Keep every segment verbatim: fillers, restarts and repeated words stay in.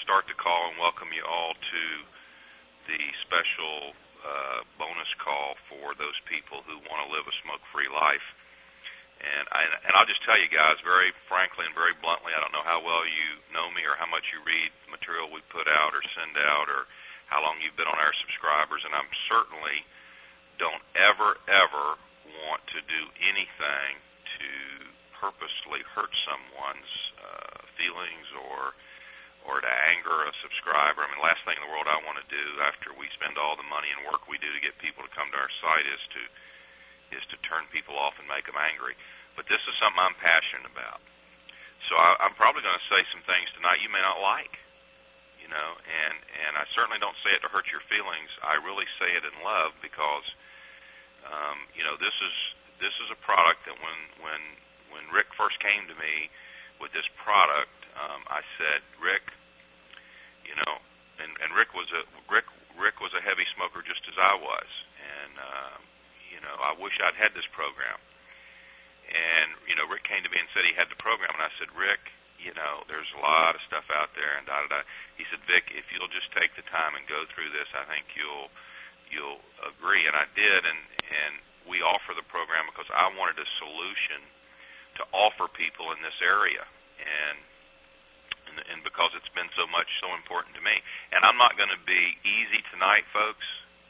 start the call and welcome you all to the special uh, bonus call for those people who want to live a smoke-free life. And, I, and I'll just tell you guys very frankly and very bluntly, I don't know how well you know me or how much you read the material we put out or send out or how long you've been on our subscribers, and I'm certainly don't ever, ever want to do anything to purposely hurt someone's uh, feelings or or to anger a subscriber. I mean, the last thing in the world I want to do after we spend all the money and work we do to get people to come to our site is to is to turn people off and make them angry. But this is something I'm passionate about. So I, I'm probably going to say some things tonight you may not like, you know, and, and I certainly don't say it to hurt your feelings. I really say it in love because, um, you know, this is this is a product that when when when Rick first came to me with this product, um, I said, Rick, you know, and, and Rick was a Rick Rick was a heavy smoker just as I was, and uh, you know, I wish I'd had this program. And you know, Rick came to me and said he had the program, and I said, Rick, you know, there's a lot of stuff out there, and da da da. He said, Vic, if you'll just take the time and go through this, I think you'll you'll agree. And I did, and and we offer the program because I wanted a solution to offer people in this area, and. And because it's been so much, so important to me. And I'm not going to be easy tonight, folks.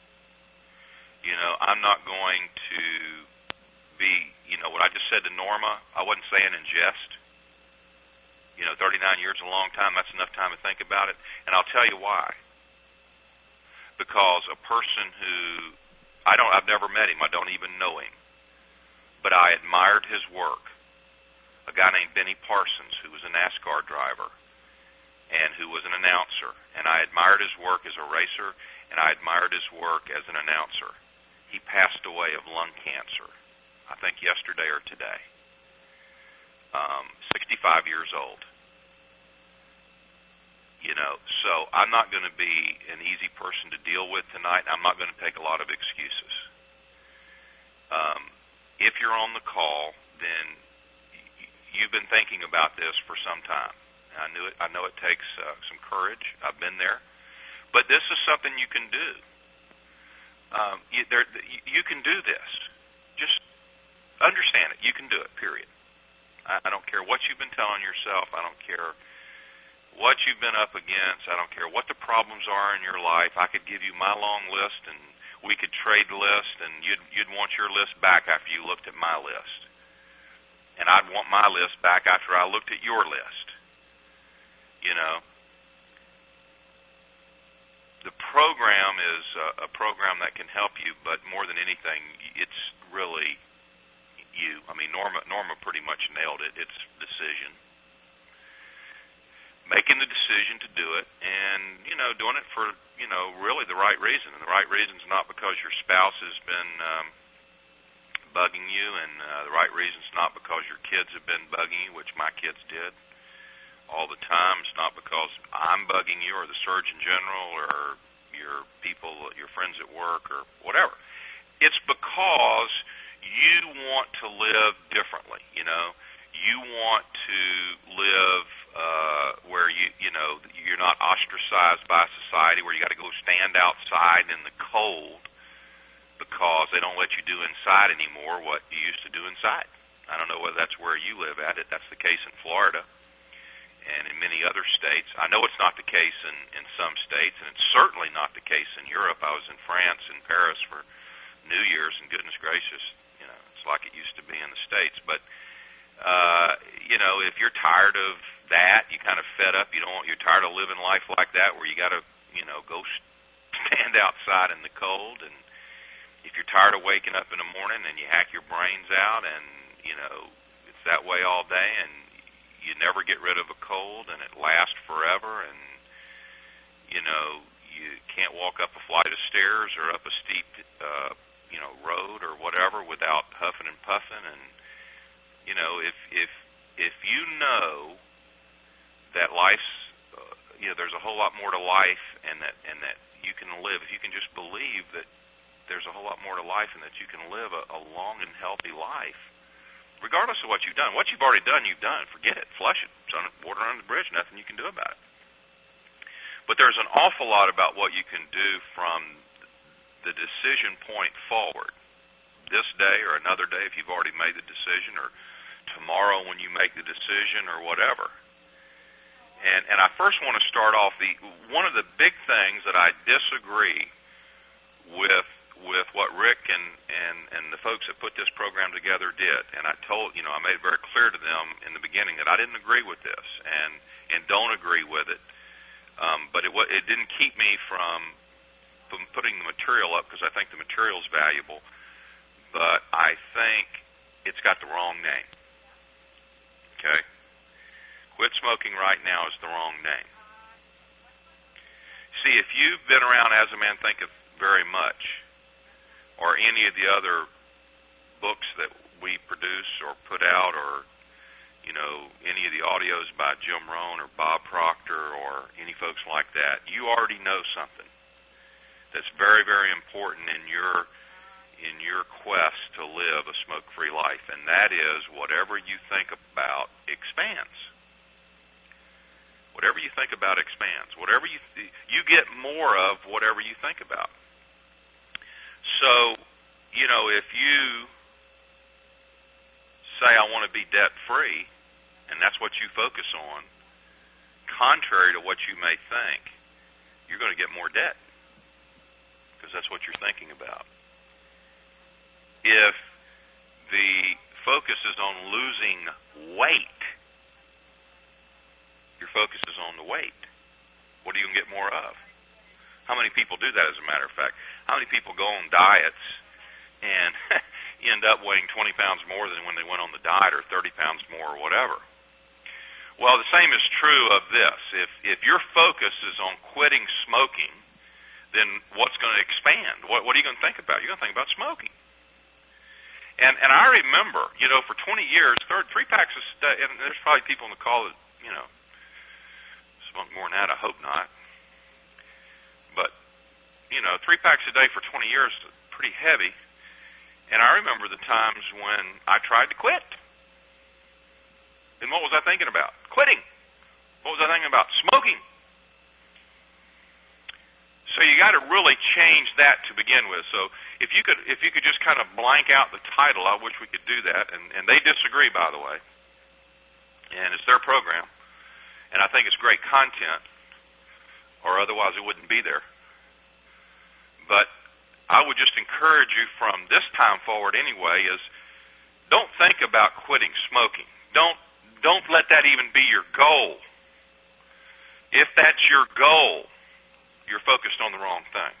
You know, I'm not going to be, you know, what I just said to Norma, I wasn't saying in jest. You know, thirty-nine years is a long time. That's enough time to think about it. And I'll tell you why. Because a person who, I don't, I've never met him. I don't even know him. But I admired his work. A guy named Benny Parsons, who was a NASCAR driver, and who was an announcer. And I admired his work as a racer, and I admired his work as an announcer. He passed away of lung cancer, I think yesterday or today, um, sixty-five years old. You know, so I'm not going to be an easy person to deal with tonight. I'm not going to take a lot of excuses. Um, if you're on the call, then you've been thinking about this for some time. I knew it. I know it takes uh, some courage. I've been there, but this is something you can do. Um, you, there, you, you can do this. Just understand it. You can do it. Period. I, I don't care what you've been telling yourself. I don't care what you've been up against. I don't care what the problems are in your life. I could give you my long list, and we could trade lists, and you'd you'd want your list back after you looked at my list, and I'd want my list back after I looked at your list. You know, the program is a, a program that can help you, but more than anything, it's really you. I mean, Norma, Norma pretty much nailed it. It's decision. Making the decision to do it, and, you know, doing it for, you know, really the right reason. And the right reason is not because your spouse has been um, bugging you, and uh, the right reason is not because your kids have been bugging you, which my kids did all the time. It's not because I'm bugging you or the Surgeon General or your people, your friends at work or whatever. It's because you want to live differently, you know. You want to live uh, where you, you know, you're not ostracized by society, where you got to go stand outside in the cold because they don't let you do inside anymore what you used to do inside. I don't know whether that's where you live at. It. That's the case in Florida. And in many other states. I know it's not the case in, in some states, and it's certainly not the case in Europe. I was in France, in Paris for New Year's, and goodness gracious, you know, it's like it used to be in the States. But, uh, you know, if you're tired of that, you kind of fed up, you don't, you're tired of living life like that where you got to, you know, go stand outside in the cold, and if you're tired of waking up in the morning and you hack your brains out and, you know, it's that way all day, and you never get rid of a cold, and it lasts forever, and, you know, you can't walk up a flight of stairs or up a steep, uh, you know, road or whatever without huffing and puffing. And, you know, if if if you know that life's, uh, you know, there's a whole lot more to life, and that and that you can live, if you can just believe that there's a whole lot more to life and that you can live a, a long and healthy life, regardless of what you've done. What you've already done, you've done. Forget it. Flush it. It's on water under the bridge. Nothing you can do about it. But there's an awful lot about what you can do from the decision point forward. This day or another day if you've already made the decision, or tomorrow when you make the decision, or whatever. And and I first want to start off, the one of the big things that I disagree with with what Rick and, and, and the folks that put this program together did. And I told, you know, I made it very clear to them in the beginning that I didn't agree with this and, and don't agree with it. Um, but it, it didn't keep me from, from putting the material up, because I think the material is valuable. But I think it's got the wrong name. Okay? Quit Smoking Right Now is the wrong name. See, if you've been around As a Man Thinketh very much, or any of the other books that we produce or put out, or, you know, any of the audios by Jim Rohn or Bob Proctor or any folks like that, you already know something that's very, very important in your in your quest to live a smoke-free life, and that is whatever you think about expands. Whatever you think about expands. Whatever you th- you get more of whatever you think about. So, you know, if you say, I want to be debt-free, and that's what you focus on, contrary to what you may think, you're going to get more debt, because that's what you're thinking about. If the focus is on losing weight, your focus is on the weight. What are you going to get more of? How many people do that, as a matter of fact? How many people go on diets and end up weighing twenty pounds more than when they went on the diet, or thirty pounds more, or whatever? Well, the same is true of this. If if your focus is on quitting smoking, then what's going to expand? What, what are you going to think about? You're going to think about smoking. And and I remember, you know, for twenty years, third, three packs of st- and there's probably people in the call that, you know, smoke more than that. I hope not. But, you know, three packs a day for twenty years is pretty heavy. And I remember the times when I tried to quit. And what was I thinking about? Quitting. What was I thinking about? Smoking. So you got to really change that to begin with. So if you could, if you could just kind of blank out the title, I wish we could do that. And, and they disagree, by the way. And it's their program. And I think it's great content, or otherwise it wouldn't be there. But I would just encourage you from this time forward anyway is don't think about quitting smoking. Don't don't let that even be your goal. If that's your goal, you're focused on the wrong thing.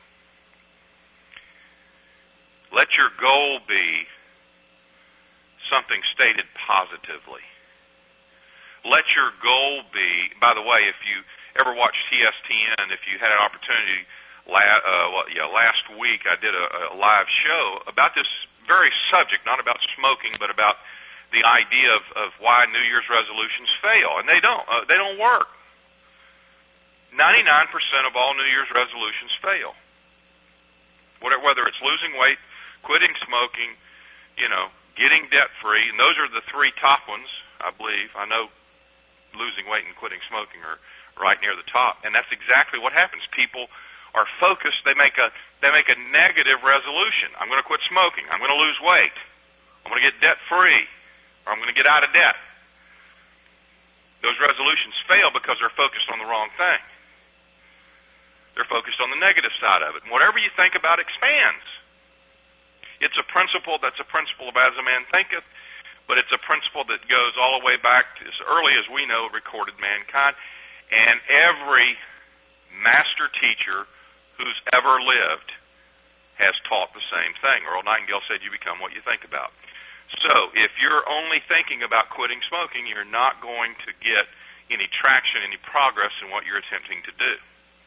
Let your goal be something stated positively. Let your goal be, by the way, if you ever watched T S T N, if you had an opportunity, la- uh, well, yeah, last week I did a, a live show about this very subject, not about smoking, but about the idea of, of why New Year's resolutions fail. And they don't. Uh, they don't work. ninety-nine percent of all New Year's resolutions fail. Whether it's losing weight, quitting smoking, you know, getting debt-free, and those are the three top ones, I believe. I know losing weight and quitting smoking are right near the top, and that's exactly what happens. People are focused. They make a they make a negative resolution. I'm going to quit smoking. I'm going to lose weight. I'm going to get debt-free, or I'm going to get out of debt. Those resolutions fail because they're focused on the wrong thing. They're focused on the negative side of it. And whatever you think about expands. It's a principle that's a principle of As a Man Thinketh, but it's a principle that goes all the way back to as early as we know recorded mankind. And every master teacher who's ever lived has taught the same thing. Earl Nightingale said you become what you think about. So if you're only thinking about quitting smoking, you're not going to get any traction, any progress in what you're attempting to do.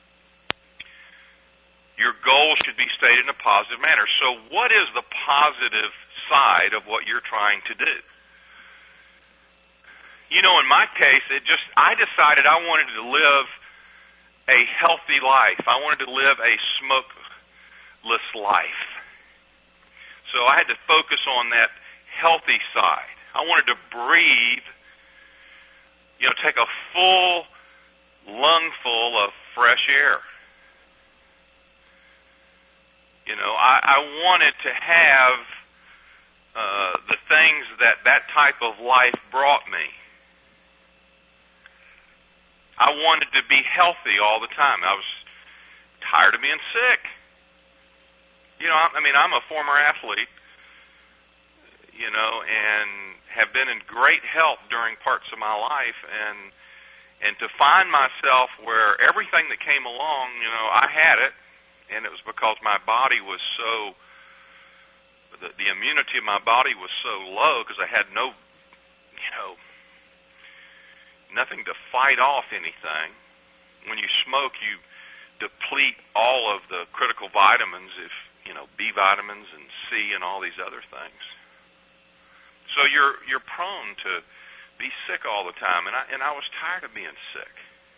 Your goal should be stated in a positive manner. So what is the positive side of what you're trying to do? You know, in my case, it just, I decided I wanted to live a healthy life. I wanted to live a smokeless life. So I had to focus on that healthy side. I wanted to breathe, you know, take a full lungful of fresh air. You know, I, I wanted to have uh, the things that that type of life brought me. I wanted to be healthy all the time. I was tired of being sick. You know, I, I mean, I'm a former athlete, you know, and have been in great health during parts of my life, and and to find myself where everything that came along, you know, I had it, and it was because my body was so, the, the immunity of my body was so low because I had no, you know, nothing to fight off anything. When you smoke, you deplete all of the critical vitamins, if you know, B vitamins and C and all these other things. So you're you're prone to be sick all the time, and I and I was tired of being sick.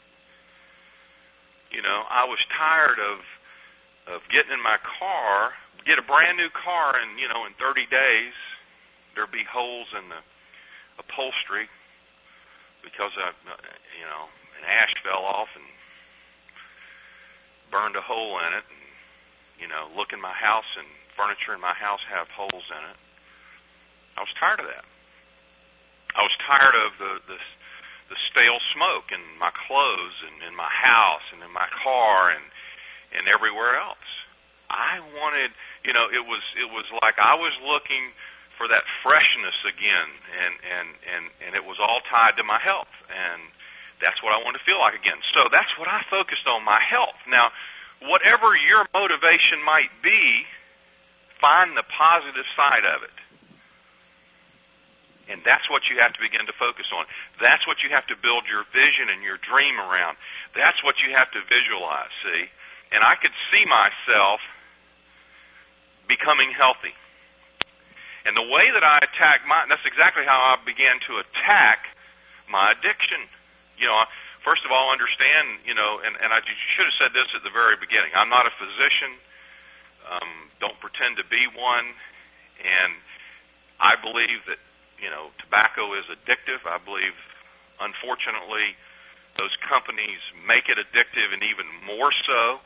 You know, I was tired of of getting in my car, get a brand new car, and you know, in thirty days there'd be holes in the upholstery because I, you know, an ash fell off and burned a hole in it, and you know, look in my house and furniture in my house have holes in it. I was tired of that. I was tired of the the, the stale smoke in my clothes and in my house and in my car and and everywhere else. I wanted, you know, it was it was like I was looking for that freshness again, and and and and it was all tied to my health, and that's what I wanted to feel like again. So that's what I focused on, my health. Now, whatever your motivation might be, find the positive side of it. And that's what you have to begin to focus on. That's what you have to build your vision and your dream around. That's what you have to visualize, see? And I could see myself becoming healthy. And the way that I attacked my, that's exactly how I began to attack my addiction. You know, first of all, understand, you know, and, and I should have said this at the very beginning. I'm not a physician. Um, don't pretend to be one. And I believe that, you know, tobacco is addictive. I believe, unfortunately, those companies make it addictive and even more so.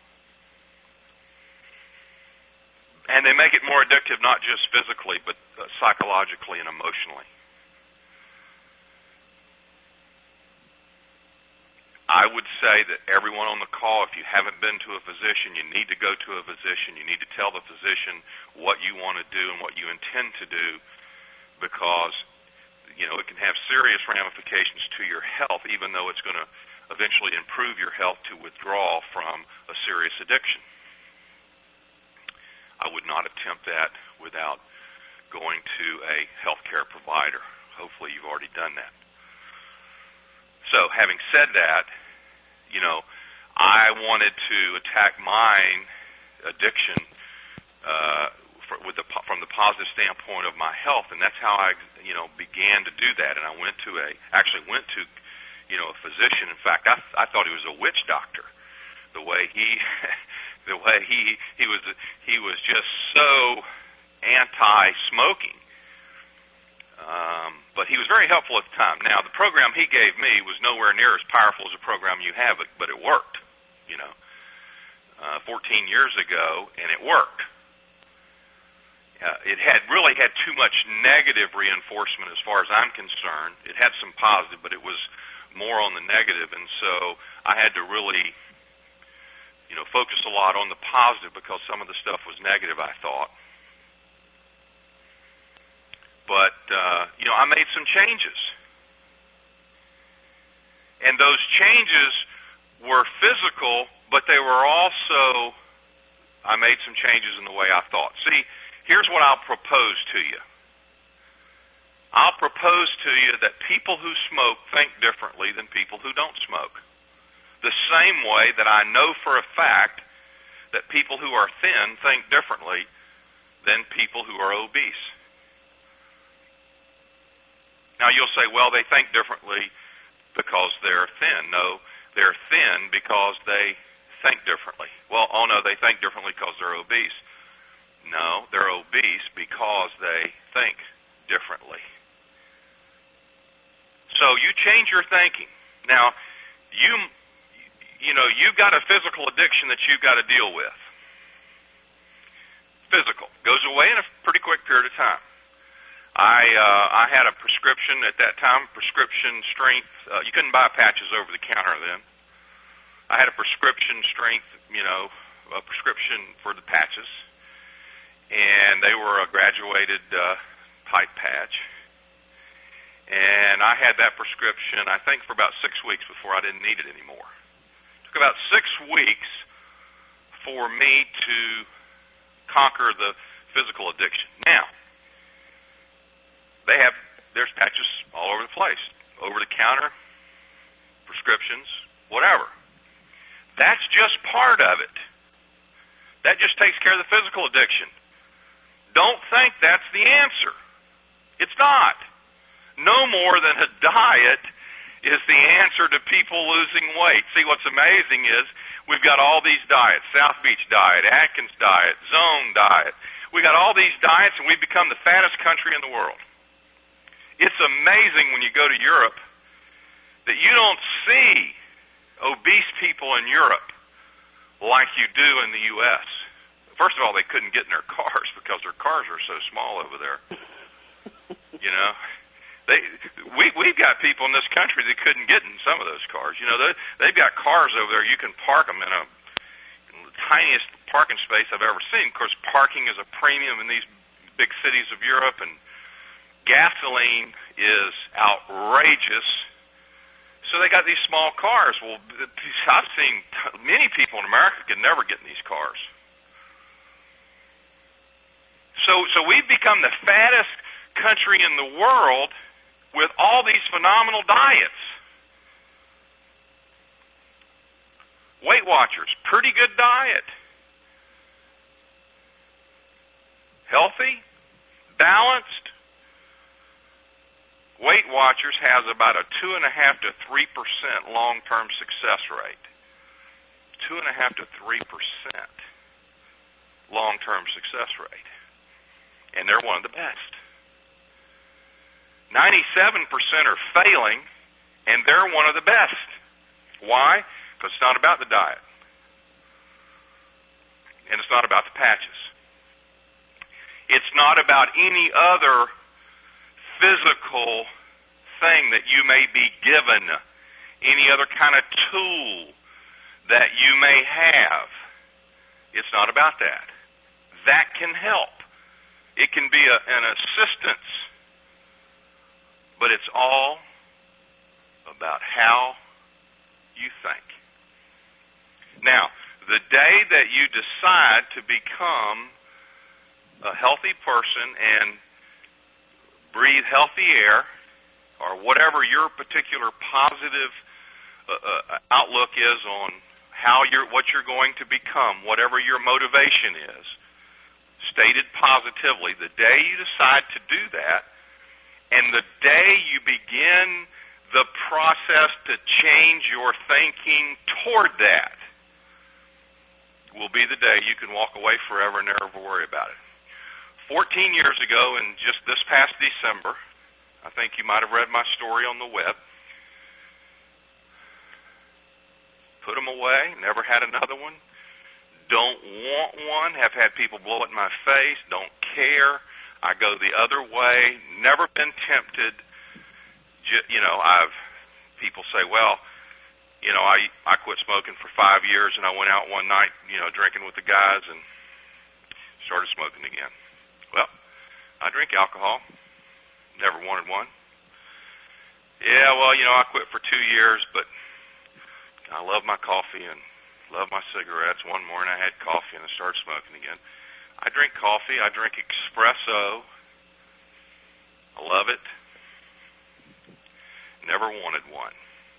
And they make it more addictive not just physically, but uh, psychologically and emotionally. I would say that everyone on the call, if you haven't been to a physician, you need to go to a physician. You need to tell the physician what you want to do and what you intend to do, because, you know, it can have serious ramifications to your health, even though it's going to eventually improve your health to withdraw from a serious addiction. I would not attempt that without going to a healthcare provider. Hopefully you've already done that. So having said that, you know, I wanted to attack my addiction uh, for, with the, from the positive standpoint of my health, and that's how I, you know, began to do that. And I went to a, actually went to, you know, a physician. In fact, I, I thought he was a witch doctor. The way he, the way he, he was, he was just so anti-smoking. Um, but he was very helpful at the time. Now, the program he gave me was nowhere near as powerful as the program you have, but, but it worked, you know, uh, fourteen years ago, and it worked. Uh, it had really had too much negative reinforcement as far as I'm concerned. It had some positive, but it was more on the negative, and so I had to really, you know, focus a lot on the positive because some of the stuff was negative, I thought. But, uh, you know, I made some changes. And those changes were physical, but they were also, I made some changes in the way I thought. See, here's what I'll propose to you. I'll propose to you that people who smoke think differently than people who don't smoke. The same way that I know for a fact that people who are thin think differently than people who are obese. Now you'll say, well, they think differently because they're thin. No, they're thin because they think differently. Well, oh no, they think differently because they're obese. No, they're obese because they think differently. So you change your thinking. Now, you you know, you've got a physical addiction that you've got to deal with. Physical. Goes away in a pretty quick period of time. I uh, I had a prescription at that time, prescription strength. Uh, you couldn't buy patches over the counter then. I had a prescription strength, you know, a prescription for the patches, and they were a graduated uh, type patch. And I had that prescription, I think, for about six weeks before I didn't need it anymore. It took about six weeks for me to conquer the physical addiction. Now, they have, there's patches all over the place, over the counter, prescriptions, whatever. That's just part of it. That just takes care of the physical addiction. Don't think that's the answer. It's not. No more than a diet is the answer to people losing weight. See, what's amazing is we've got all these diets, South Beach diet, Atkins diet, Zone diet. We've got all these diets, and we've become the fattest country in the world. It's amazing when you go to Europe that you don't see obese people in Europe like you do in the U S First of all, they couldn't get in their cars because their cars are so small over there. You know, they we we've got people in this country that couldn't get in some of those cars. You know, they they've got cars over there. You can park them in a in the tiniest parking space I've ever seen. Of course, parking is a premium in these big cities of Europe, and gasoline is outrageous. So they got these small cars. Well, I've seen many people in America could never get in these cars. So, so we've become the fattest country in the world with all these phenomenal diets. Weight Watchers, pretty good diet. Healthy, balanced. Weight Watchers has about a two and a half to three percent long-term success rate. Two and a half to three percent long-term success rate, and they're one of the best. Ninety-seven percent are failing, and they're one of the best. Why? Because it's not about the diet, and it's not about the patches. It's not about any other physical thing that you may be given, any other kind of tool that you may have. It's not about that. That can help. It can be a, an assistance, but it's all about how you think. Now, the day that you decide to become a healthy person and breathe healthy air, or whatever your particular positive uh, uh, outlook is on how you're, what you're going to become, whatever your motivation is, stated positively, the day you decide to do that, and the day you begin the process to change your thinking toward that, will be the day you can walk away forever and never worry about it. Fourteen years ago, and just this past December, I think you might have read my story on the web, put them away, never had another one, don't want one, have had people blow it in my face, don't care, I go the other way, never been tempted. You know, I've, people say, well, you know, I, I quit smoking for five years and I went out one night, you know, drinking with the guys and started smoking again. Well, I drink alcohol. Never wanted one. Yeah, well, you know, I quit for two years, but I love my coffee and love my cigarettes. One morning I had coffee and I started smoking again. I drink coffee. I drink espresso. I love it. Never wanted one.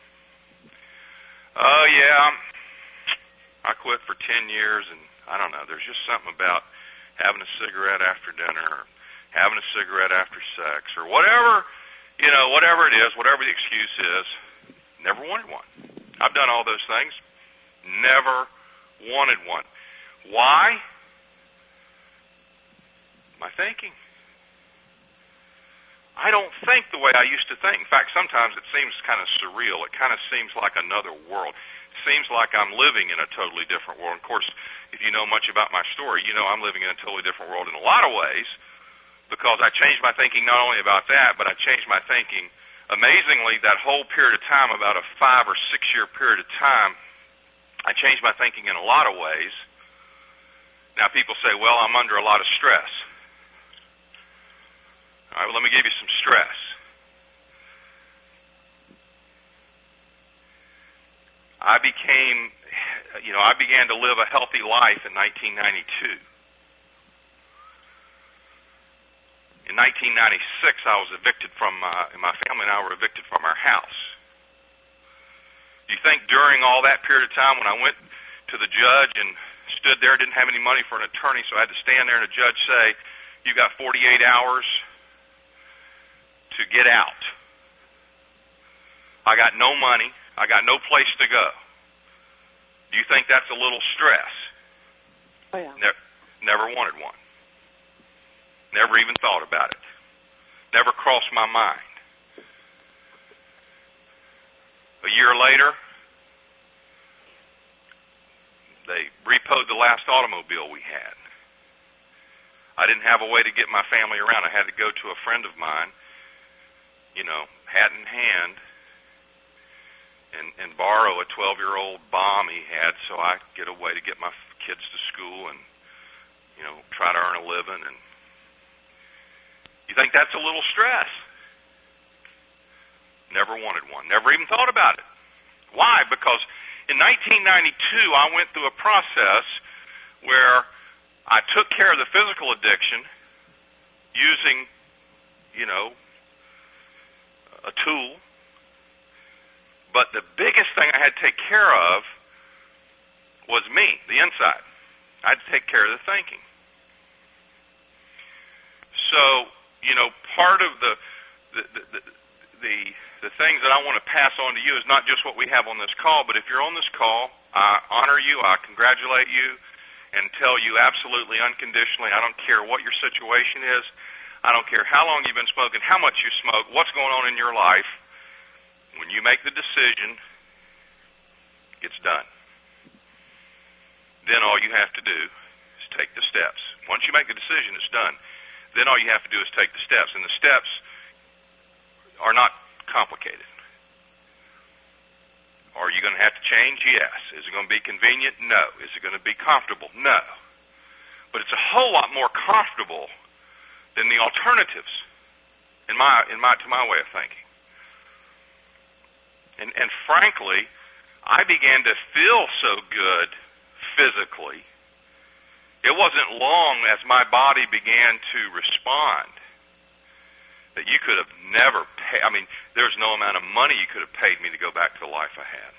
Oh, yeah, I quit for ten years, and I don't know, there's just something about having a cigarette after dinner, or having a cigarette after sex, or whatever, you know, whatever it is, whatever the excuse is, never wanted one. I've done all those things, never wanted one. Why? My thinking. I don't think the way I used to think. In fact, sometimes it seems kind of surreal. It kind of seems like another world. seems like I'm living in a totally different world. Of course, if you know much about my story, you know I'm living in a totally different world in a lot of ways, because I changed my thinking not only about that, but I changed my thinking. Amazingly, that whole period of time, about a five or six year period of time, I changed my thinking in a lot of ways. Now people say, well, I'm under a lot of stress. All right, well, let me give you some stress. I became, you know, I began to live a healthy life in nineteen ninety-two. In nineteen ninety-six, I was evicted from, uh, my family and I were evicted from our house. Do you think during all that period of time when I went to the judge and stood there, didn't have any money for an attorney, so I had to stand there and the judge say, you got forty-eight hours to get out. I got no money. I got no place to go. Do you think that's a little stress? Oh, yeah. Ne- never wanted one. Never even thought about it. Never crossed my mind. A year later, they repoed the last automobile we had. I didn't have a way to get my family around. I had to go to a friend of mine, you know, hat in hand, and, and borrow a twelve-year-old bomb he had so I could get a way to get my kids to school and, you know, try to earn a living. And you think that's a little stress? Never wanted one. Never even thought about it. Why? Because in nineteen ninety-two, I went through a process where I took care of the physical addiction using, you know, a tool. But the biggest thing I had to take care of was me, the inside. I had to take care of the thinking. So, you know, part of the the the, the the things that I want to pass on to you is not just what we have on this call, but if you're on this call, I honor you, I congratulate you, and tell you absolutely unconditionally, I don't care what your situation is, I don't care how long you've been smoking, how much you smoke, what's going on in your life, when you make the decision, it's done. Then all you have to do is take the steps. Once you make the decision, it's done. Then all you have to do is take the steps, and the steps are not complicated. Are you going to have to change? Yes. Is it going to be convenient? No. Is it going to be comfortable? No. But it's a whole lot more comfortable than the alternatives, in my in my to my way of thinking. And and frankly, I began to feel so good physically. It wasn't long as my body began to respond that you could have never paid. I mean, there's no amount of money you could have paid me to go back to the life I had.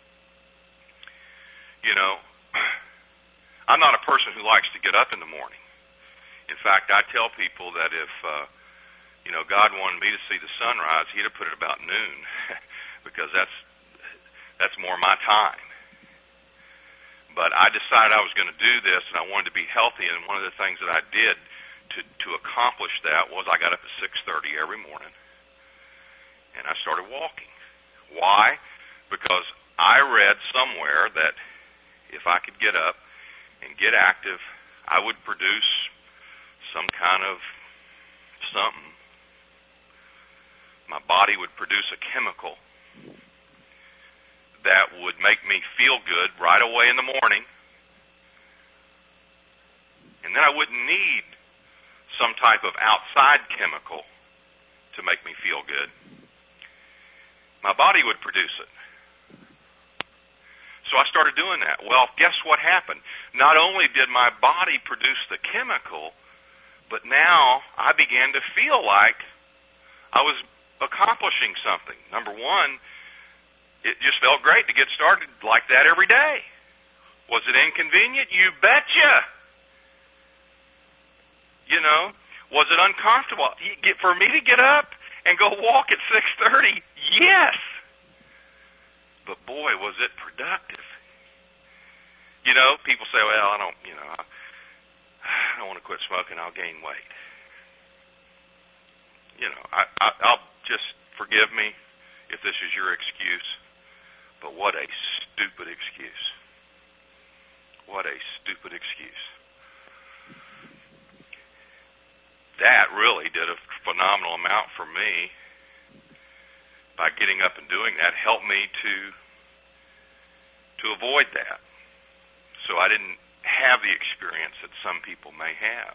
You know, I'm not a person who likes to get up in the morning. In fact, I tell people that if, uh, you know, God wanted me to see the sunrise, he'd have put it about noon because that's that's more my time. But I decided I was going to do this, and I wanted to be healthy, and one of the things that I did to, to accomplish that was I got up at six thirty every morning, and I started walking. Why? Because I read somewhere that if I could get up and get active, I would produce some kind of something. My body would produce a chemical that would make me feel good right away in the morning. And then I wouldn't need some type of outside chemical to make me feel good. My body would produce it. So I started doing that. Well, guess what happened? Not only did my body produce the chemical, but now I began to feel like I was accomplishing something. Number one, it just felt great to get started like that every day. Was it inconvenient? You betcha. You know, was it uncomfortable? For me to get up and go walk at six thirty, yes. But boy, was it productive. You know, people say, well, I don't, you know, I, I don't want to quit smoking, I'll gain weight. You know, I, I, I'll just forgive me if this is your excuse, but what a stupid excuse. What a stupid excuse. That really did a phenomenal amount for me. By getting up and doing that, helped me to to avoid that. So I didn't have the experience that some people may have.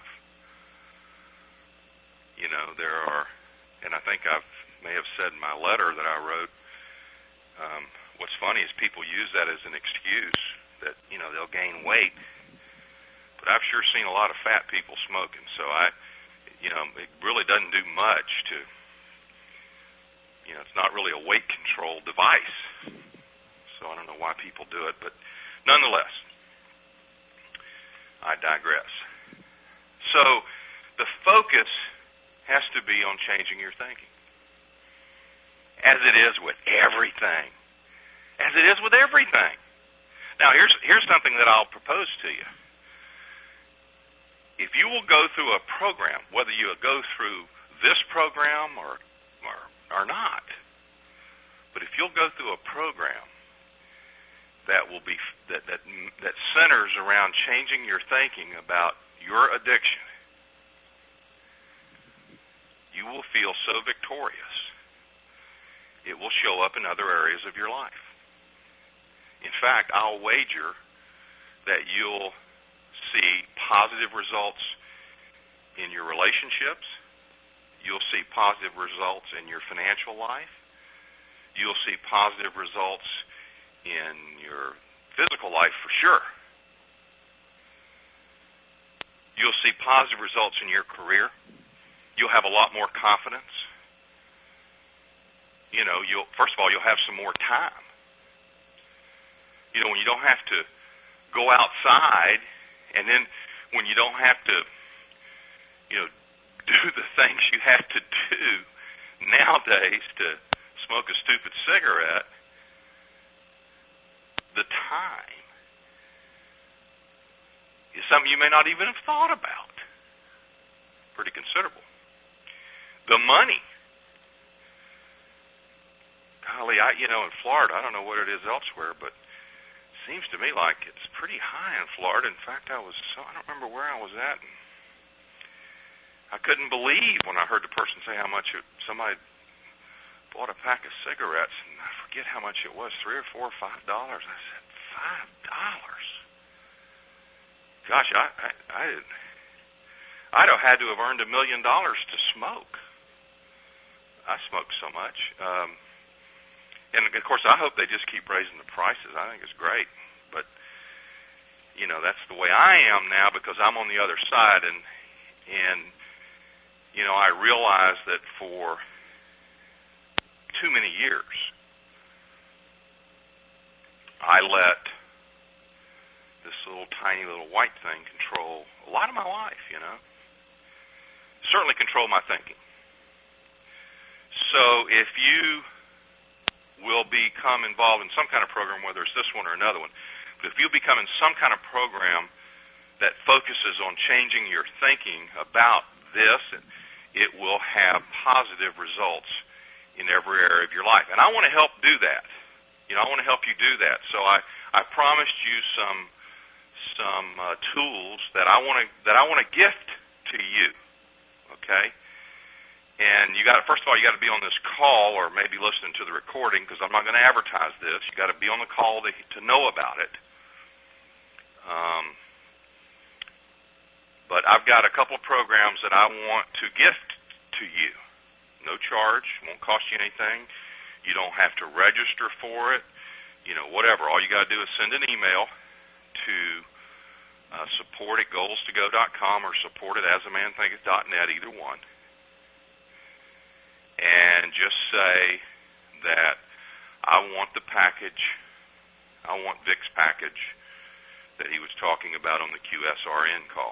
You know, there are, and I think I may have said in my letter that I wrote, um, what's funny is people use that as an excuse that, you know, they'll gain weight. But I've sure seen a lot of fat people smoking, so I, you know, it really doesn't do much to, you know, it's not really a weight control device. So I don't know why people do it, but nonetheless, I digress. So the focus has to be on changing your thinking, as it is with everything. As it is with everything. Now, here's here's something that I'll propose to you. If you will go through a program, whether you go through this program or or, or not, but if you'll go through a program that will be that that that centers around changing your thinking about your addiction, you will feel so victorious. It will show up in other areas of your life. In fact, I'll wager that you'll see positive results in your relationships. You'll see positive results in your financial life. You'll see positive results in your physical life for sure. You'll see positive results in your career. You'll have a lot more confidence. You know, you'll first of all, you'll have some more time. You know, when you don't have to go outside, and then when you don't have to, you know, do the things you have to do nowadays to smoke a stupid cigarette, the time is something you may not even have thought about. Pretty considerable. The money. Golly, I, you know, in Florida, I don't know what it is elsewhere, but it seems to me like it's pretty high in Florida. In fact, I was, so, I don't remember where I was at. And I couldn't believe when I heard the person say how much it, somebody bought a pack of cigarettes, and I forget how much it was, three or four or five dollars. I said, five dollars? Gosh, I, I, I didn't. I'd have had to have earned a million dollars to smoke. I smoke so much. Um, and, of course, I hope they just keep raising the prices. I think it's great. But, you know, that's the way I am now because I'm on the other side. And, and you know, I realize that for too many years, I let this little tiny little white thing control a lot of my life, you know. Certainly control my thinking. So if you will become involved in some kind of program, whether it's this one or another one, but if you become in some kind of program that focuses on changing your thinking about this, it will have positive results in every area of your life. And I want to help do that. You know, I want to help you do that. So I, I promised you some some uh, tools that I want to that I want to gift to you. Okay? And you got to, first of all, you got to be on this call or maybe listening to the recording because I'm not going to advertise this. You got to be on the call to, to know about it. Um, but I've got a couple of programs that I want to gift to you. No charge, won't cost you anything. You don't have to register for it. You know, whatever. All you got to do is send an email to uh, support at goals to go dot com or support at as a man thinketh dot net, either one. And just say that I want the package, I want Vic's package that he was talking about on the Q S R N call.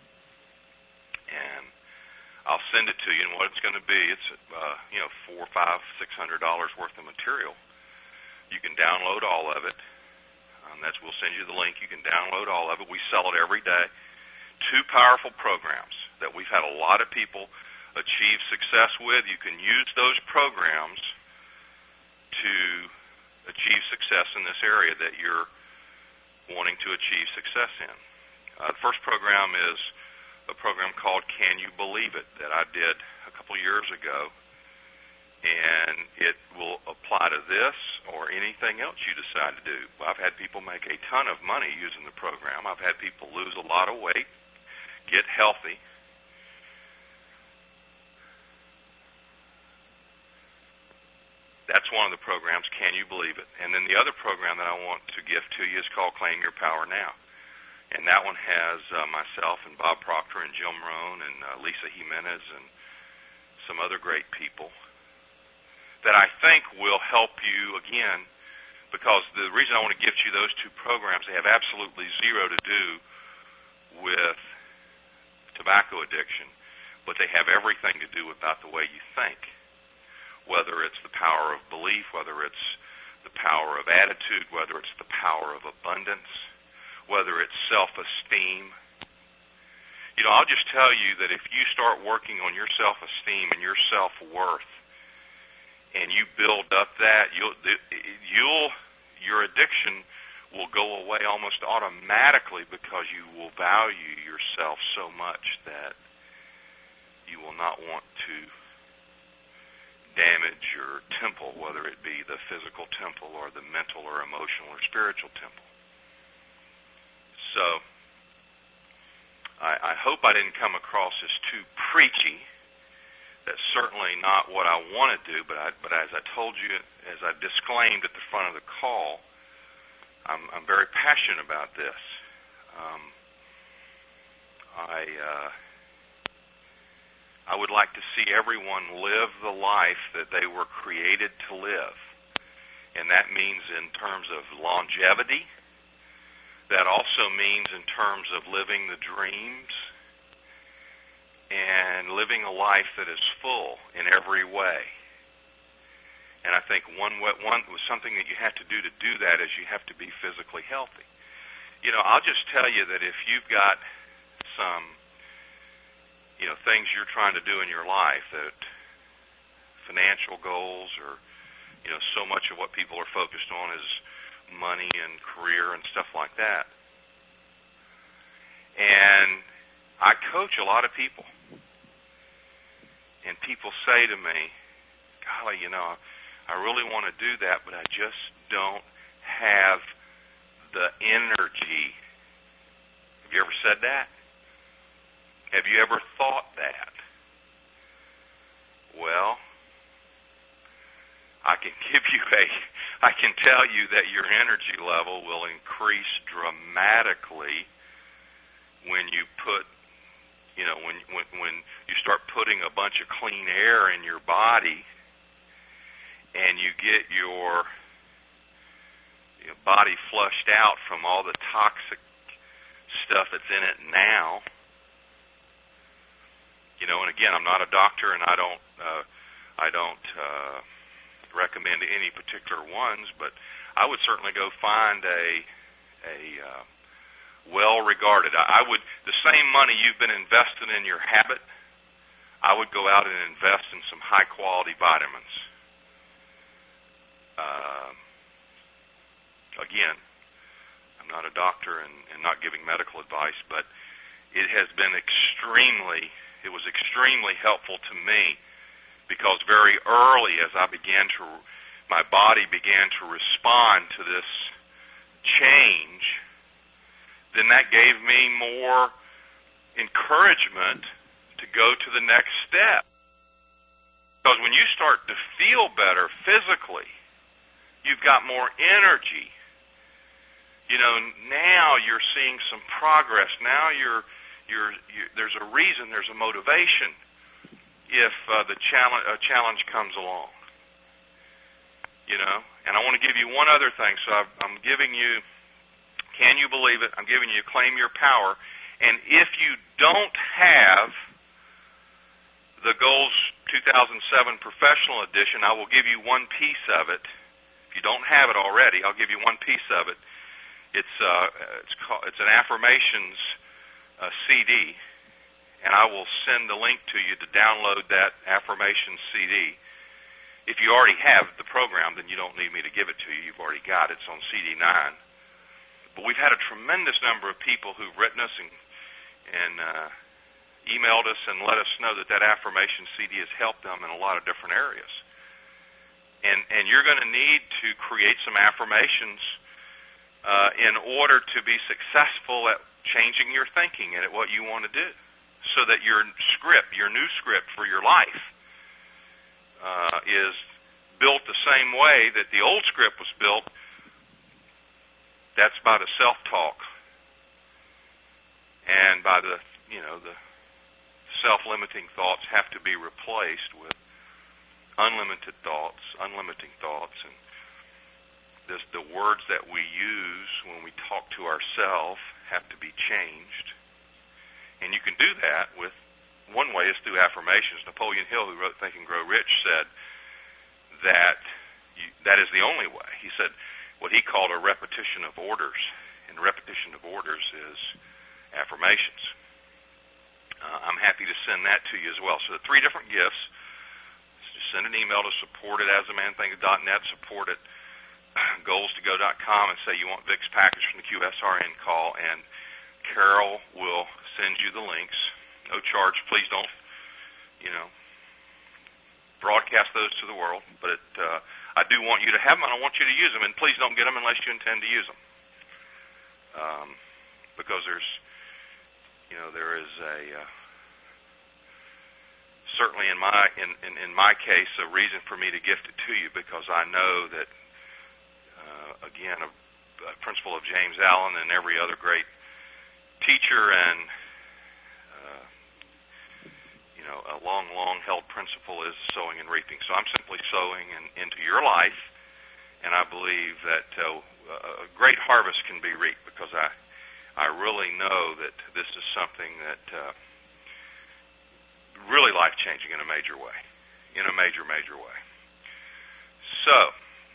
And I'll send it to you, and what it's going to be, it's uh, you know four, five, six hundred dollars worth of material. You can download all of it. Um, that's we'll send you the link. You can download all of it. We sell it every day. Two powerful programs that we've had a lot of people achieve success with. You can use those programs to achieve success in this area that you're wanting to achieve success in. Uh, the first program is a program called Can You Believe It that I did a couple years ago, and it will apply to this or anything else you decide to do. I've had people make a ton of money using the program. I've had people lose a lot of weight, get healthy. That's one of the programs, Can You Believe It? And then the other program that I want to gift to you is called Claim Your Power Now. And that one has uh, myself and Bob Proctor and Jim Rohn and uh, Lisa Jimenez and some other great people that I think will help you, again, because the reason I want to gift you those two programs, they have absolutely zero to do with tobacco addiction, but they have everything to do about the way you think, whether it's the power of belief, whether it's the power of attitude, whether it's the power of abundance, whether it's self-esteem. You know, I'll just tell you that if you start working on your self-esteem and your self-worth, and you build up that, you'll, you'll, your addiction will go away almost automatically because you will value yourself so much that you will not want to damage your temple, whether it be the physical temple or the mental or emotional or spiritual temple. So I, I hope I didn't come across as too preachy. That's certainly not what I want to do, but I, but as I told you, as I disclaimed at the front of the call, I'm, I'm very passionate about this. Um, I uh, I would like to see everyone live the life that they were created to live, and that means in terms of longevity. That also means in terms of living the dreams and living a life that is full in every way. And I think one one was something that you have to do to do that is you have to be physically healthy. You know, I'll just tell you that if you've got some, you know, things you're trying to do in your life, that financial goals or, you know, so much of what people are focused on is money and career and stuff like that. And I coach a lot of people. And people say to me, golly, you know, I really want to do that, but I just don't have the energy. Have you ever said that? Have you ever thought that? Well, I can give you a, I can tell you that your energy level will increase dramatically when you put, you know, when, when, when you start putting a bunch of clean air in your body and you get your, your body flushed out from all the toxic stuff that's in it now. You know, and again, I'm not a doctor, and I don't, uh, I don't uh, recommend any particular ones, but I would certainly go find a, a uh, well-regarded. I would, the same money you've been investing in your habit, I would go out and invest in some high-quality vitamins. Uh, again, I'm not a doctor and, and not giving medical advice, but it has been extremely, it was extremely helpful to me because very early as I began to, my body began to respond to this change, then that gave me more encouragement to go to the next step. Because when you start to feel better physically, you've got more energy. You know, now you're seeing some progress. Now you're, you're, you're there's a reason, there's a motivation if uh, the challenge, uh, challenge comes along. You know, and I want to give you one other thing. So I've, I'm giving you, Can You Believe It? I'm giving you Claim Your Power. And if you don't have the Goals two thousand seven Professional Edition, I will give you one piece of it. If you don't have it already, I'll give you one piece of it. It's uh, it's called, it's an affirmations uh, C D, and I will send the link to you to download that affirmations C D. if you already have the program, then you don't need me to give it to you. You've already got it. It's on C D nine. But we've had a tremendous number of people who've written us and, and uh, emailed us and let us know that that affirmation C D has helped them in a lot of different areas. And, and you're going to need to create some affirmations uh, in order to be successful at changing your thinking and at what you want to do, so that your script, your new script for your life, uh, is built the same way that the old script was built. That's by the self-talk and by the, you know, the self-limiting thoughts have to be replaced with unlimited thoughts, unlimiting thoughts, and this, the words that we use when we talk to ourselves have to be changed. And you can do that with, one way is through affirmations. Napoleon Hill, who wrote Think and Grow Rich, said that you, that is the only way. He said what he called a repetition of orders, and repetition of orders is affirmations. Uh, I'm happy to send that to you as well. So the three different gifts. Just send an email to support at as a man thinketh dot net, support at goals to go dot com, and say you want Vic's package from the Q S R N call, and Carol will send you the links. No charge. Please don't, you know, broadcast those to the world. But it, uh, I do want you to have them. I don't want you to use them, and please don't get them unless you intend to use them. Um, because there's, you know, there is a uh, certainly in my in, in in my case a reason for me to gift it to you, because I know that uh, again a, a principle of James Allen and every other great teacher and uh, you know a long long held principle is sowing and reaping. So I'm simply sowing in, into your life, and I believe that uh, a great harvest can be reaped, because I I really know that this is something that uh, really life-changing in a major way, in a major, major way. So,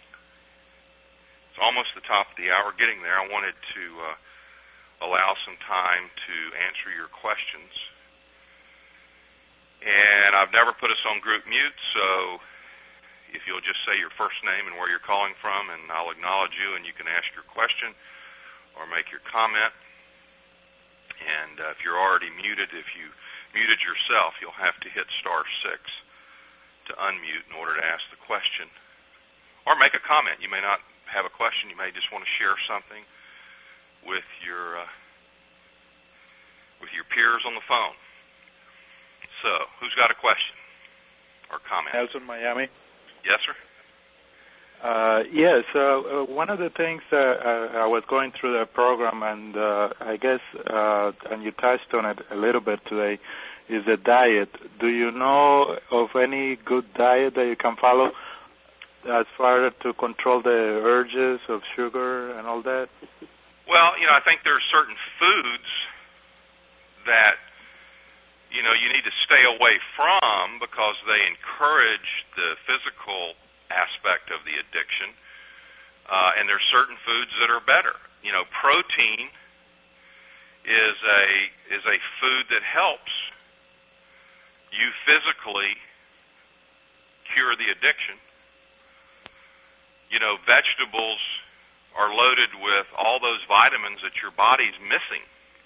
it's almost the top of the hour, getting there. I wanted to uh, allow some time to answer your questions. And I've never put us on group mute, so if you'll just say your first name and where you're calling from, and I'll acknowledge you, and you can ask your question or make your comment. And uh, if you're already muted, if you muted yourself, you'll have to hit star six to unmute in order to ask the question or make a comment. You may not have a question. You may just want to share something with your uh, with your peers on the phone. So, who's got a question or comment? Nelson, Miami. Yes, sir. Uh, yes, uh, uh, one of the things uh, I, I was going through the program, and uh, I guess, uh, and you touched on it a little bit today, is the diet. Do you know of any good diet that you can follow as far as to control the urges of sugar and all that? Well, you know, I think there are certain foods that, you know, you need to stay away from because they encourage the physical aspect of the addiction, uh, and there's certain foods that are better. You know, protein is a is a food that helps you physically cure the addiction. You know, vegetables are loaded with all those vitamins that your body's missing.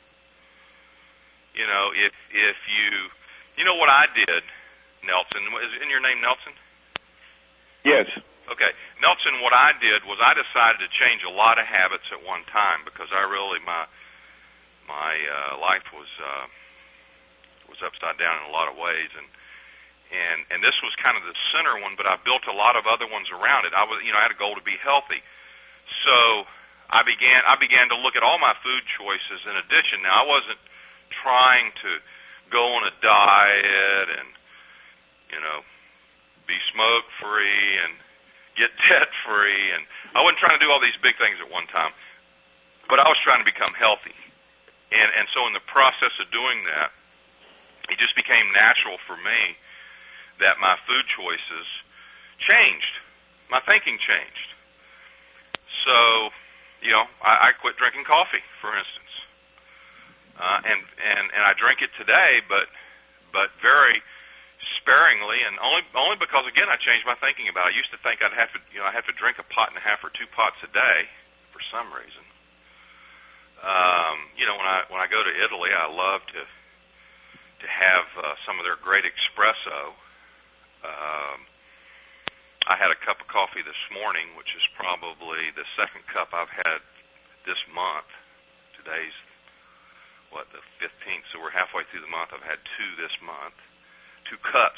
You know, if if you, you know what I did, Nelson, is in your name Nelson? Yes. Okay. Nelson, what I did was I decided to change a lot of habits at one time, because I really, my my uh, life was uh, was upside down in a lot of ways, and and and this was kind of the center one, but I built a lot of other ones around it. I was, you know, I had a goal to be healthy, so I began I began to look at all my food choices. In addition, now I wasn't trying to go on a diet and, you know, be smoke-free and get debt-free, and I wasn't trying to do all these big things at one time, but I was trying to become healthy. And and so in the process of doing that, it just became natural for me that my food choices changed. My thinking changed. So, you know, I, I quit drinking coffee, for instance. Uh, and, and, and I drink it today, but but very sparingly, and only only because again I changed my thinking about it. I used to think I'd have to you know I have to drink a pot and a half or two pots a day for some reason. Um, you know when I when I go to Italy, I love to to have uh, some of their great espresso. Um, I had a cup of coffee this morning, which is probably the second cup I've had this month. Today's what the fifteenth, so we're halfway through the month. I've had two this month. Two cups.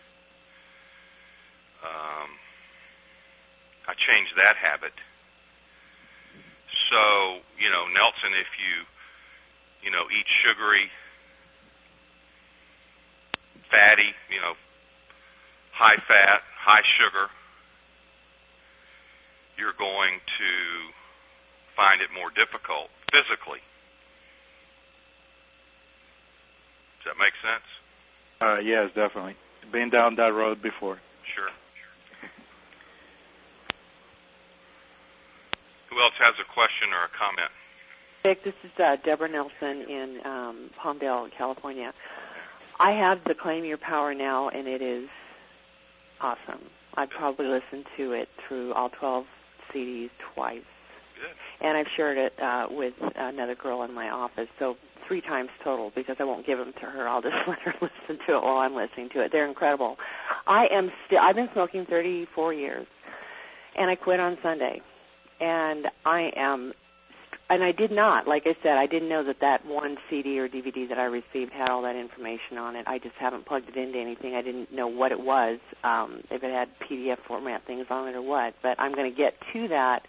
Um, I changed that habit. So, you know, Nelson, if you, you know, eat sugary, fatty, you know, high fat, high sugar, you're going to find it more difficult physically. Does that make sense? Uh, yes, definitely. Been down that road before. Sure. Who else has a question or a comment? Vic, this is uh, Deborah Nelson in um, Palmdale, California. I have the Claim Your Power now, and it is awesome. I've probably listened to it through all twelve C Ds twice. Good. And I've shared it uh, with another girl in my office, so three times total, because I won't give them to her. I'll just let her listen to it while I'm listening to it. They're incredible. I am still, I've been smoking thirty-four years, and I quit on Sunday. And I am, and I did not, like I said, I didn't know that that one C D or D V D that I received had all that information on it. I just haven't plugged it into anything. I didn't know what it was, um, if it had P D F format things on it or what. But I'm going to get to that.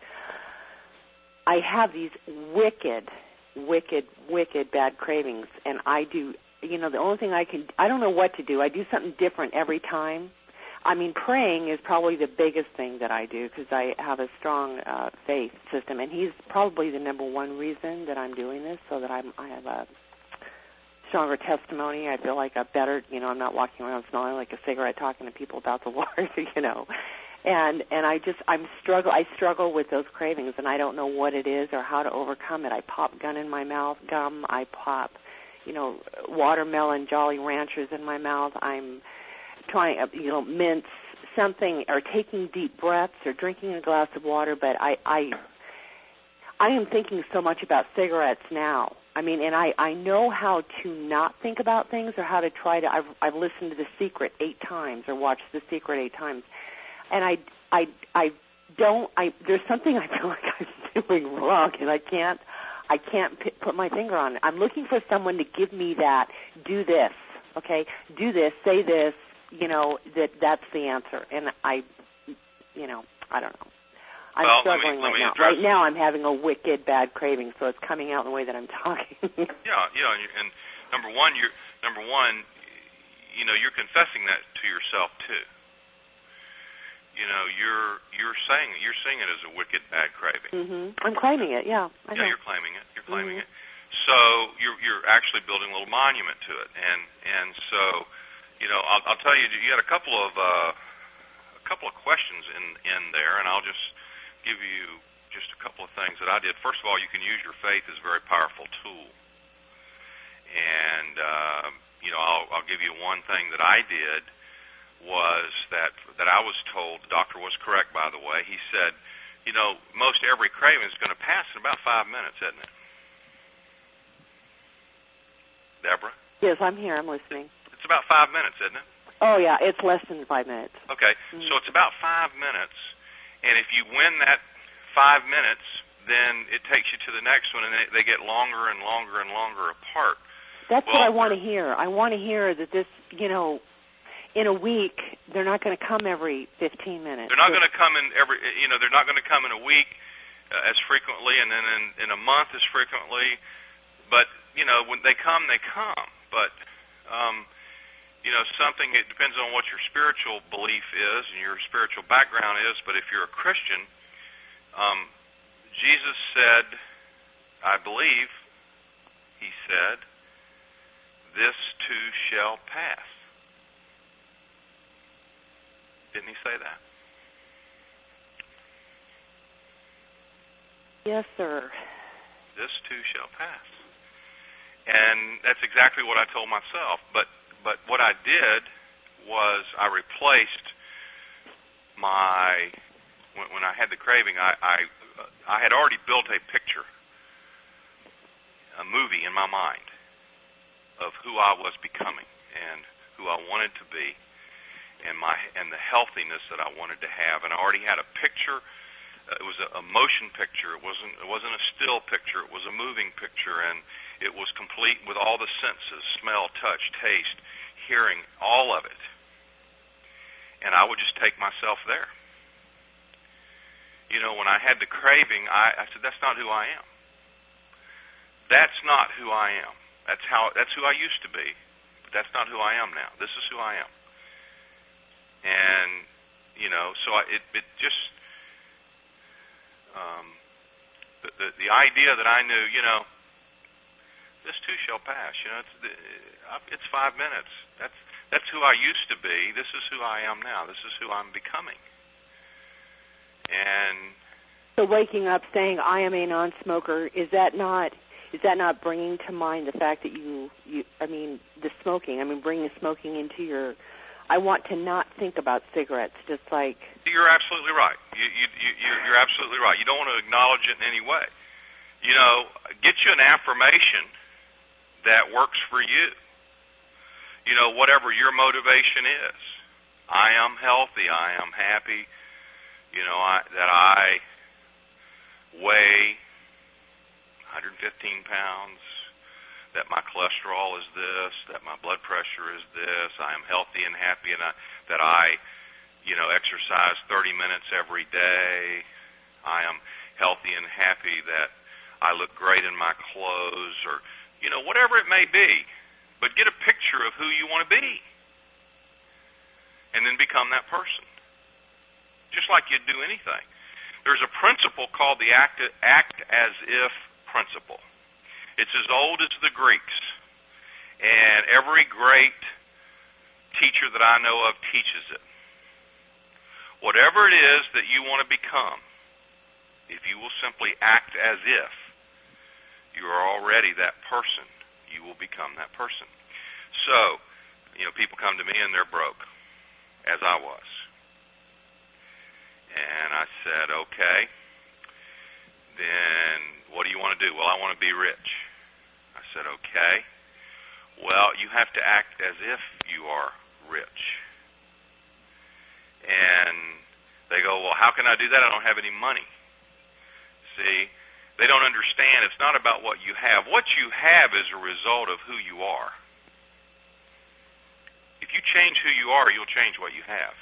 I have these wicked, wicked, wicked bad cravings, and I do, you know, the only thing I can, I don't know what to do. I do something different every time. I mean, praying is probably the biggest thing that I do because I have a strong uh, faith system, and he's probably the number one reason that I'm doing this, so that I'm, I have a stronger testimony. I feel like a better, you know, I'm not walking around smelling like a cigarette talking to people about the Lord, you know. And and I just I'm struggle I struggle with those cravings, and I don't know what it is or how to overcome it. I pop gum in my mouth, gum. I pop, you know, watermelon Jolly Ranchers in my mouth. I'm trying, you know, mints, something, or taking deep breaths, or drinking a glass of water. But I I I am thinking so much about cigarettes now. I mean, and I I know how to not think about things, or how to try to. I've I've listened to The Secret eight times, or watched The Secret eight times. And I, I, I don't. I there's something I feel like I'm doing wrong, and I can't, I can't p- put my finger on it. I'm looking for someone to give me that. Do this, okay? Do this. Say this. You know that that's the answer. And I, you know, I don't know. I'm well, struggling let me, let right me now. address Right now, I'm having a wicked bad craving, so it's coming out in the way that I'm talking. yeah, yeah. And, and number one, you're number one. You know, you're confessing that to yourself too. You know, you're you're saying you're seeing it as a wicked bad craving. Mm-hmm. I'm claiming it. Yeah, I know. Yeah, you're claiming it. You're claiming mm-hmm. it. So you're you're actually building a little monument to it, and and so, you know, I'll, I'll tell you, you had a couple of uh, a couple of questions in in there, and I'll just give you just a couple of things that I did. First of all, you can use your faith as a very powerful tool, and uh, you know, I'll I'll give you one thing that I did. Was that that I was told, the doctor was correct, by the way. He said, you know, most every craving is going to pass in about five minutes, isn't it? Deborah? Yes, I'm here. I'm listening. It's about five minutes, isn't it? Oh, yeah, it's less than five minutes. Okay, mm-hmm. So it's about five minutes, and if you win that five minutes, then it takes you to the next one, and they, they get longer and longer and longer apart. That's well, what I want to hear. I want to hear that this, you know, in a week, they're not going to come every fifteen minutes. They're not going to come in every, you know, they're not going to come in a week uh, as frequently, and then in, in a month as frequently. But, you know, when they come, they come. But, um, you know, something, it depends on what your spiritual belief is and your spiritual background is. But if you're a Christian, um, Jesus said, I believe, he said, this too shall pass. Didn't he say that? Yes, sir. This too shall pass. And that's exactly what I told myself. But but what I did was I replaced my, when, when I had the craving, I, I, I had already built a picture, a movie in my mind of who I was becoming and who I wanted to be, and my and the healthiness that I wanted to have. And I already had a picture. Uh, it was a, a motion picture. It wasn't it wasn't a still picture. It was a moving picture, and it was complete with all the senses: smell, touch, taste, hearing, all of it. And I would just take myself there. You know, when I had the craving, I, I said, "That's not who I am. That's not who I am. That's how. That's who I used to be, but that's not who I am now. This is who I am." And you know, so I, it it just um, the, the the idea that I knew, you know, this too shall pass. You know, it's it's five minutes. That's that's who I used to be. This is who I am now. This is who I'm becoming. And so, waking up saying I am a non-smoker, is that not is that not bringing to mind the fact that you you I mean the smoking? I mean, bringing smoking into your. I want to not think about cigarettes, just like... You're absolutely right. You, you, you, you're absolutely right. You don't want to acknowledge it in any way. You know, get you an affirmation that works for you. You know, whatever your motivation is. I am healthy. I am happy. You know, I, that I weigh one hundred fifteen pounds. That my cholesterol is this, that my blood pressure is this, I am healthy and happy, and I, that I, you know, exercise thirty minutes every day, I am healthy and happy, that I look great in my clothes, or, you know, whatever it may be. But get a picture of who you want to be, and then become that person. Just like you'd do anything. There's a principle called the act, act as if principle. It's as old as the Greeks, and every great teacher that I know of teaches it. Whatever it is that you want to become, if you will simply act as if you are already that person, you will become that person. So, you know, people come to me and they're broke, as I was. And I said, okay, then what do you want to do? Well, I want to be rich. I said, okay. Well, you have to act as if you are rich. And they go, well, how can I do that? I don't have any money. See, they don't understand. It's not about what you have. What you have is a result of who you are. If you change who you are, you'll change what you have.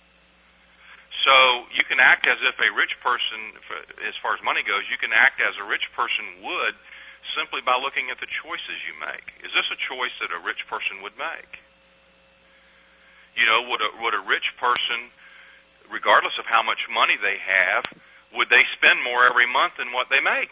So you can act as if a rich person, as far as money goes, you can act as a rich person would simply by looking at the choices you make. Is this a choice that a rich person would make? You know, would a, would a rich person, regardless of how much money they have, would they spend more every month than what they make?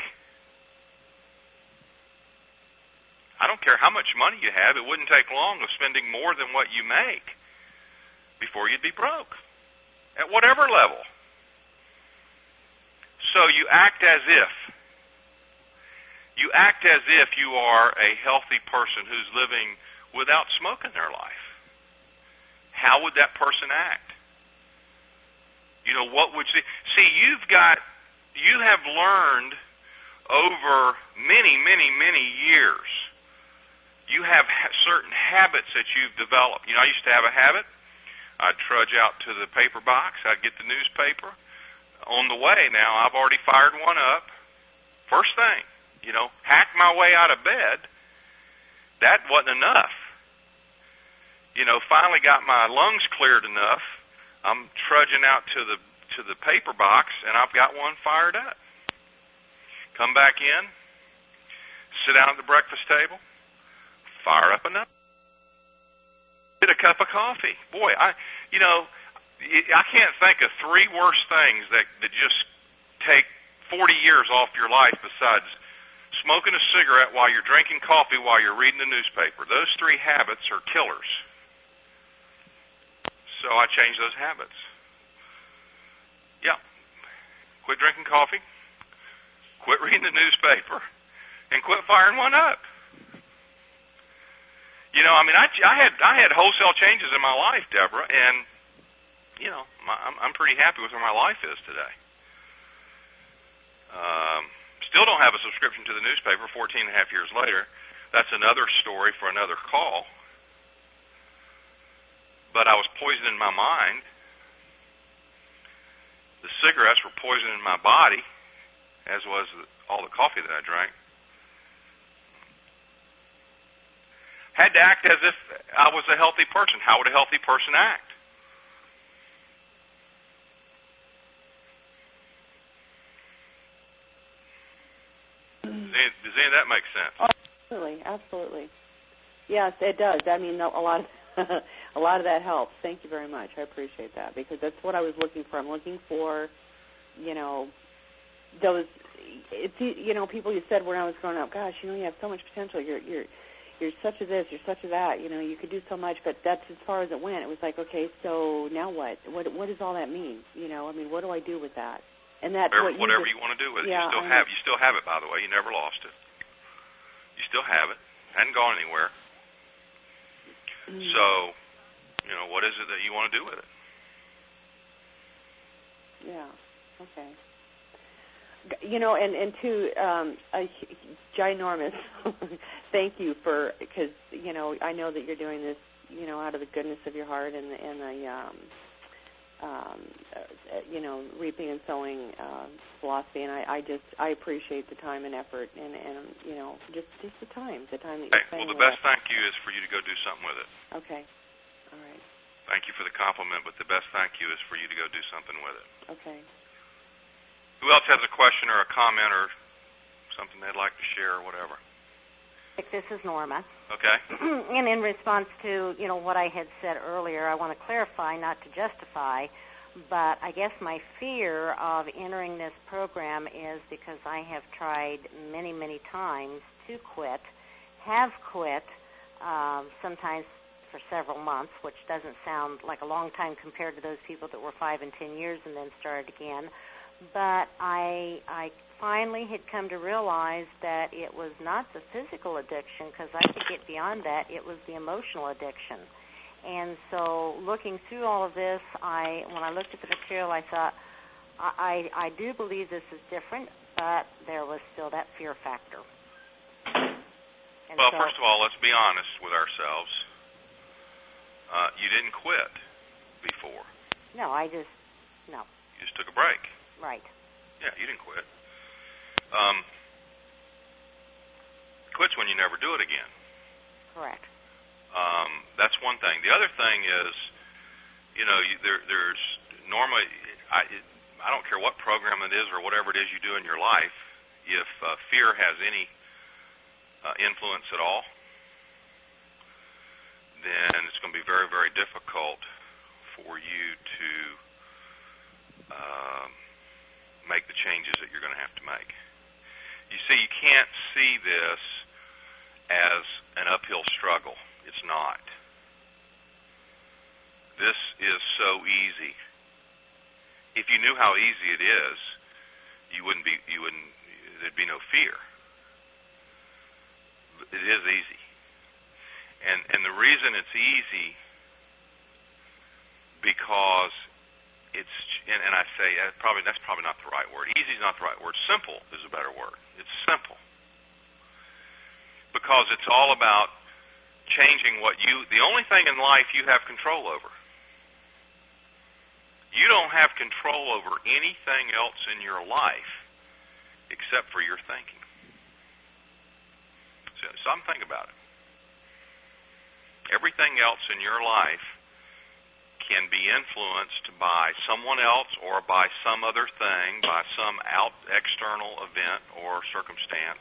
I don't care how much money you have, it wouldn't take long of spending more than what you make before you'd be broke. At whatever level. So you act as if. You act as if you are a healthy person who's living without smoke in their life. How would that person act? You know, what would you... See, you've got... You have learned over many, many, many years. You have certain habits that you've developed. You know, I used to have a habit. I'd trudge out to the paper box. I'd get the newspaper. On the way now, I've already fired one up. First thing, you know, hack my way out of bed. That wasn't enough. You know, finally got my lungs cleared enough. I'm trudging out to the to the paper box, and I've got one fired up. Come back in, sit down at the breakfast table, fire up another. Get a cup of coffee. Boy, I, you know, I can't think of three worse things that, that just take forty years off your life besides smoking a cigarette while you're drinking coffee while you're reading the newspaper. Those three habits are killers. So I changed those habits. Yeah. Quit drinking coffee, quit reading the newspaper, and quit firing one up. You know, I mean, I, I had I had wholesale changes in my life, Deborah, and you know, my, I'm I'm pretty happy with where my life is today. Um, still don't have a subscription to the newspaper. Fourteen and a half years later, that's another story for another call. But I was poisoning my mind. The cigarettes were poisoning my body, as was all the coffee that I drank. Had to act as if I was a healthy person. How would a healthy person act? Does any, does any of that make sense? Oh, absolutely, absolutely. Yes, it does. I mean, a lot of a lot of that helps. Thank you very much. I appreciate that, because that's what I was looking for. I'm looking for, you know, those. It's, you know, people you said when I was growing up, gosh, you know, you have so much potential. You're you're you're such a this, you're such a that. You know, you could do so much, but that's as far as it went. It was like, okay, so now what? What what does all that mean? You know, I mean, what do I do with that? And that's whatever, what you whatever just, you want to do with it. Yeah, you still I have know. you still have it, by the way. You never lost it. You still have it. Hadn't gone anywhere. Mm. So, you know, what is it that you want to do with it? Yeah. Okay. You know, and and to um, a ginormous thank you for, because you know, I know that you're doing this, you know, out of the goodness of your heart and and the um, um, uh, you know, reaping and sowing uh, philosophy, and I, I just I appreciate the time and effort and and you know, just just the time, the time that you're Hey, spending. well, the best with thank you is for you to go do something with it. it. Okay. All right. Thank you for the compliment, but the best thank you is for you to go do something with it. Okay. Who else has a question or a comment or something they'd like to share or whatever? This is Norma. Okay. And in response to, you know, what I had said earlier, I want to clarify, not to justify, but I guess my fear of entering this program is because I have tried many, many times to quit, have quit, um, sometimes for several months, which doesn't sound like a long time compared to those people that were five and ten years and then started again. But I, I finally had come to realize that it was not the physical addiction, because I could get beyond that. It was the emotional addiction. And so looking through all of this, I when I looked at the material, I thought, I, I, I do believe this is different, but there was still that fear factor. And well, so, first of all, let's be honest with ourselves. Uh, you didn't quit before. No, I just, no. You just took a break. Right. Yeah, you didn't quit. Um, quit's when you never do it again. Correct. Um, that's one thing. The other thing is, you know, you, there, there's normally, I, it, I don't care what program it is or whatever it is you do in your life, if uh, fear has any uh, influence at all, then it's going to be very, very difficult for you to um, make the changes that you're going to have to make. You see, you can't see this as an uphill struggle. It's not. This is so easy. If you knew how easy it is, you wouldn't be. You wouldn't. There'd be no fear. It is easy, and and the reason it's easy because it's. And, and I say uh, probably that's probably not the right word. Easy is not the right word. Simple is a better word. It's simple because it's all about changing what you. The only thing in life you have control over. You don't have control over anything else in your life except for your thinking. So, so I'm thinking about it. Everything else in your life can be influenced by someone else or by some other thing, by some out external event or circumstance.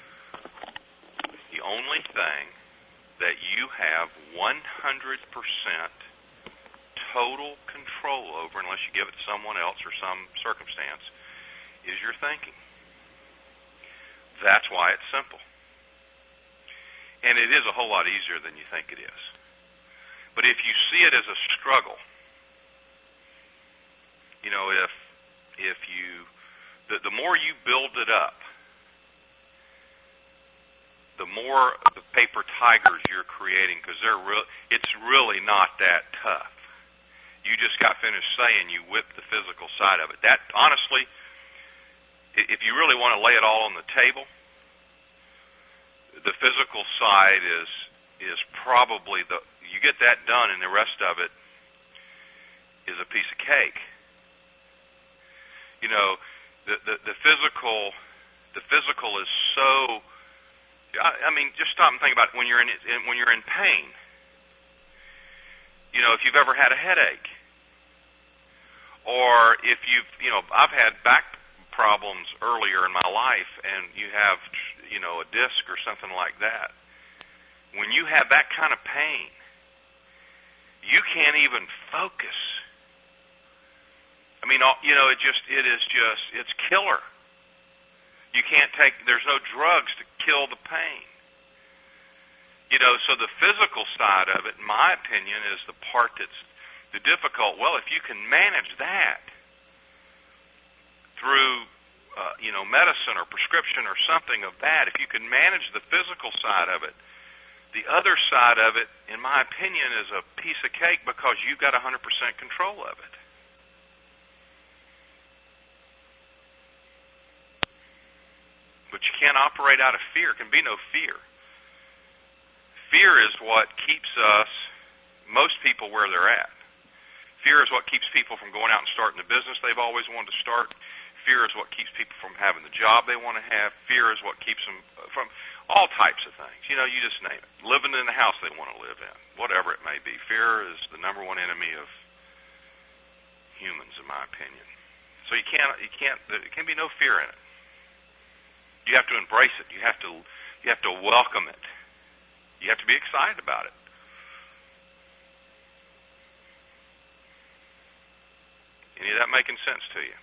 The only thing that you have one hundred percent total control over, unless you give it to someone else or some circumstance, is your thinking. That's why it's simple. And it is a whole lot easier than you think it is. But if you see it as a struggle, you know, if if you, the, the more you build it up, the more the paper tigers you're creating, because they're real. It's really not that tough. You just got finished saying you whipped the physical side of it. That, honestly, if you really want to lay it all on the table, the physical side is is probably the, you get that done and the rest of it is a piece of cake. You know, the the, the physical the physical is so, I, I mean, just stop and think about it. When you're in, in when you're in pain, you know, if you've ever had a headache, or if you've, you know, I've had back problems earlier in my life, and you have, you know, a disc or something like that. When you have that kind of pain, you can't even focus. I mean, you know, it just, it is just, it's killer. You can't take, there's no drugs to kill the pain. You know, so the physical side of it, in my opinion, is the part that's the difficult. Well, if you can manage that through, uh, you know, medicine or prescription or something of that, if you can manage the physical side of it, the other side of it, in my opinion, is a piece of cake because you've got one hundred percent control of it. But you can't operate out of fear. There can be no fear. Fear is what keeps us, most people, where they're at. Fear is what keeps people from going out and starting the business they've always wanted to start. Fear is what keeps people from having the job they want to have. Fear is what keeps them from all types of things. You know, you just name it. Living in the house they want to live in, whatever it may be. Fear is the number one enemy of humans, in my opinion. So you can't, you can't, there can be no fear in it. You have to embrace it. You have to, you have to welcome it. You have to be excited about it. Any of that making sense to you?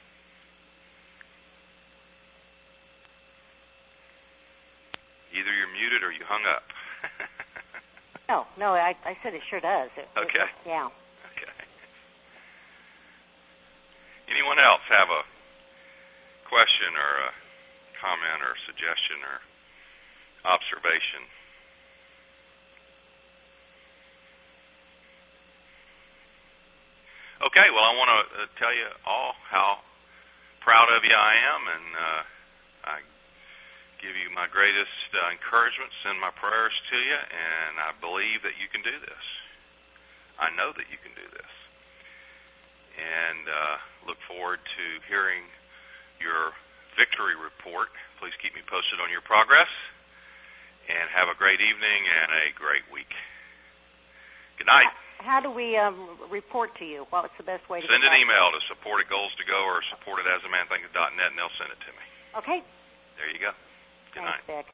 Either you're muted or you hung up. no, no, I, I said it sure does. It, okay. It, yeah. Okay. Anyone else have a question or a comment or suggestion or observation? Okay, well, I want to uh, tell you all how proud of you I am, and uh, I give you my greatest uh, encouragement, send my prayers to you, and I believe that you can do this. I know that you can do this. And uh, look forward to hearing your victory report. Please keep me posted on your progress, and have a great evening and a great week. Good night. How do we um, report to you? What's the best way to send get an back? email to support at goals to go or support at as a man thinketh dot net, and they'll send it to me. Okay. There you go. Good Thanks, night. Vic.